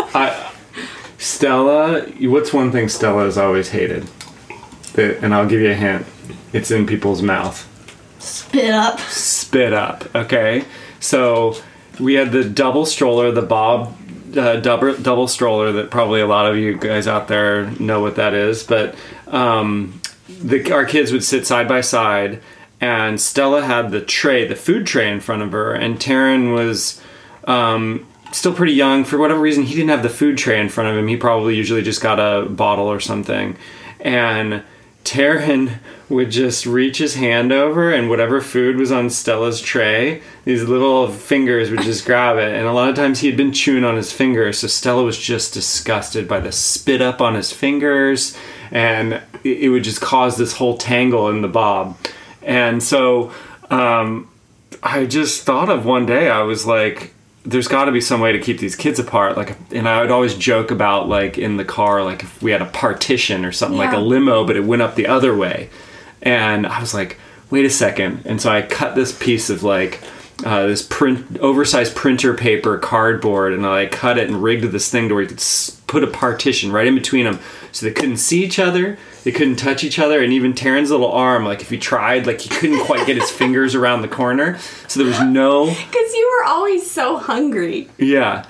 Stella, what's one thing Stella has always hated? And I'll give you a hint. It's in people's mouth. Spit up. Spit up, okay? So, we had the double stroller, the Bob double stroller that probably a lot of you guys out there know what that is. But our kids would sit side by side, and Stella had the food tray in front of her, and Taryn was still pretty young. For whatever reason, he didn't have the food tray in front of him. He probably usually just got a bottle or something. And Taryn would just reach his hand over, and whatever food was on Stella's tray, these little fingers would just grab it. And a lot of times he had been chewing on his fingers, so Stella was just disgusted by the spit up on his fingers, and it would just cause this whole tangle in the bob. And so I just thought of one day, I was like, there's got to be some way to keep these kids apart. Like, and I would always joke about, like, in the car, like if we had a partition or something, like a limo, but it went up the other way. And I was like, wait a second. And so I cut this piece of like this oversized printer paper cardboard, and I cut it and rigged this thing to where you could put a partition right in between them, so they couldn't see each other, they couldn't touch each other, and even Taryn's little arm, like if he tried, like he couldn't quite get his fingers around the corner, so there was no. Because you were always so hungry. Yeah.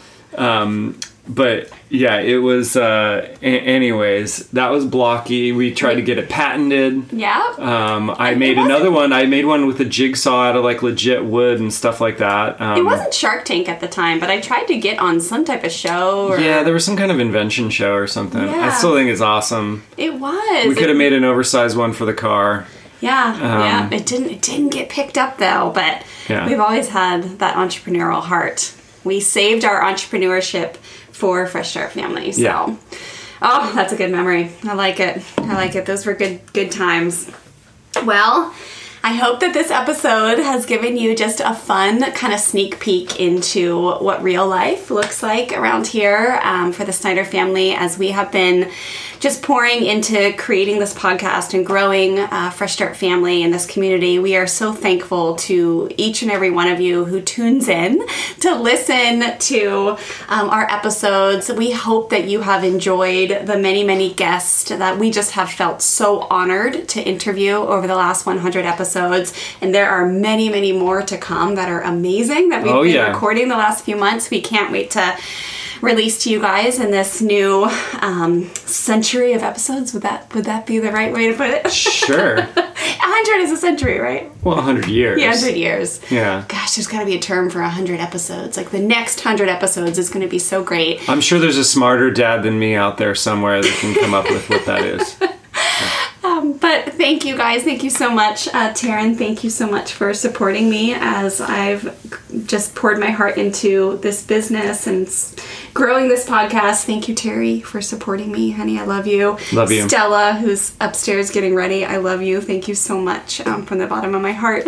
But yeah, it was, anyways, that was Blocky. We tried to get it patented. Yeah. I made another one. I made one with a jigsaw out of like legit wood and stuff like that. It wasn't Shark Tank at the time, but I tried to get on some type of show. Yeah, there was some kind of invention show or something. Yeah. I still think it's awesome. It was. We could have made an oversized one for the car. Yeah, It didn't get picked up though, but we've always had that entrepreneurial heart. We saved our entrepreneurship for Fresh Start Family. So, oh, that's a good memory. I like it. Those were good times. Well, I hope that this episode has given you just a fun kind of sneak peek into what real life looks like around here for the Snyder family, as we have been just pouring into creating this podcast and growing Fresh Start Family in this community. We are so thankful to each and every one of you who tunes in to listen to our episodes. We hope that you have enjoyed the many guests that we just have felt so honored to interview over the last 100 episodes. And there are many more to come that are amazing that we've been recording the last few months. We can't wait to release to you guys in this new century of episodes. Would that be the right way to put it? Sure. 100 is a century, right? Well, 100 years. Yeah, 100 years. Yeah. Gosh, there's got to be a term for 100 episodes. Like the next 100 episodes is going to be so great. I'm sure there's a smarter dad than me out there somewhere that can come up with what that is. But thank you guys. Thank you so much. Taryn, thank you so much for supporting me as I've just poured my heart into this business and growing this podcast. Thank you, Terry, for supporting me. Honey, I love you. Love you. Stella, who's upstairs getting ready, I love you. Thank you so much from the bottom of my heart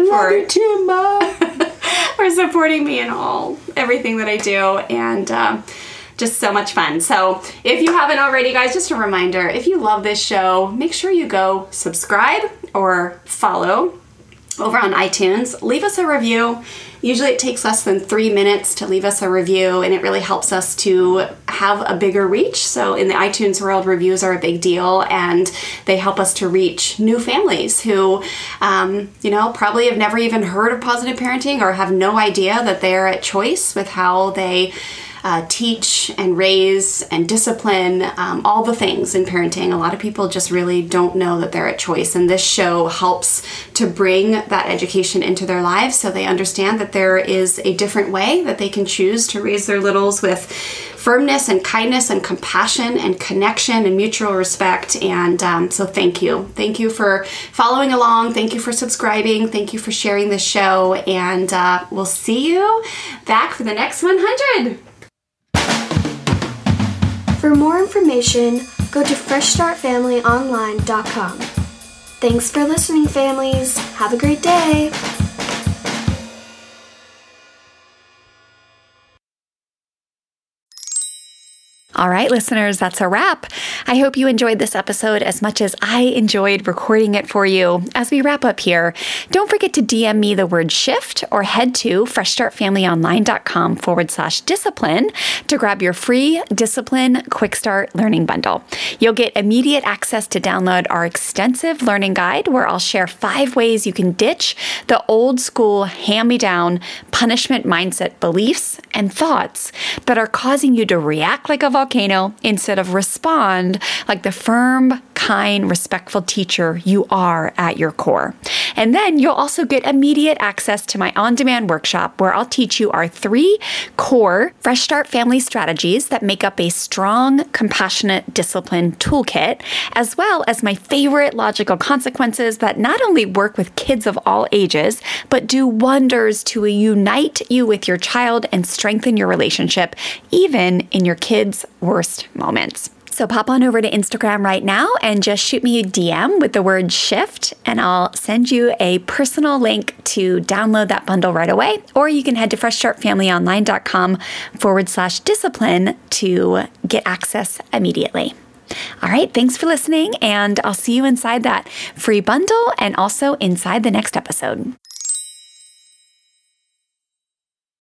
for supporting me in everything that I do. And just so much fun. So if you haven't already, guys, just a reminder, if you love this show, make sure you go subscribe or follow over on iTunes. Leave us a review. Usually it takes less than 3 minutes to leave us a review, and it really helps us to have a bigger reach. So in the iTunes world, reviews are a big deal, and they help us to reach new families who, probably have never even heard of positive parenting or have no idea that they're at choice with how they teach and raise and discipline, all the things in parenting. A lot of people just really don't know that they're at choice, and this show helps to bring that education into their lives so they understand that there is a different way that they can choose to raise their littles with firmness and kindness and compassion and connection and mutual respect. And so thank you. Thank you for following along. Thank you for subscribing. Thank you for sharing this show, and we'll see you back for the next 100. For more information, go to freshstartfamilyonline.com. Thanks for listening, families. Have a great day. All right, listeners, that's a wrap. I hope you enjoyed this episode as much as I enjoyed recording it for you. As we wrap up here, don't forget to DM me the word shift or head to freshstartfamilyonline.com/discipline to grab your free Discipline Quick Start Learning Bundle. You'll get immediate access to download our extensive learning guide where I'll share 5 ways you can ditch the old school hand-me-down punishment mindset beliefs and thoughts that are causing you to react like a volcano instead of respond like the firm, kind, respectful teacher you are at your core. And then you'll also get immediate access to my on-demand workshop where I'll teach you our 3 core Fresh Start family strategies that make up a strong, compassionate discipline toolkit, as well as my favorite logical consequences that not only work with kids of all ages, but do wonders to unite you with your child and strengthen your relationship, even in your kids' worst moments. So pop on over to Instagram right now and just shoot me a DM with the word shift, and I'll send you a personal link to download that bundle right away. Or you can head to freshstartfamilyonline.com/discipline to get access immediately. All right, thanks for listening, and I'll see you inside that free bundle and also inside the next episode.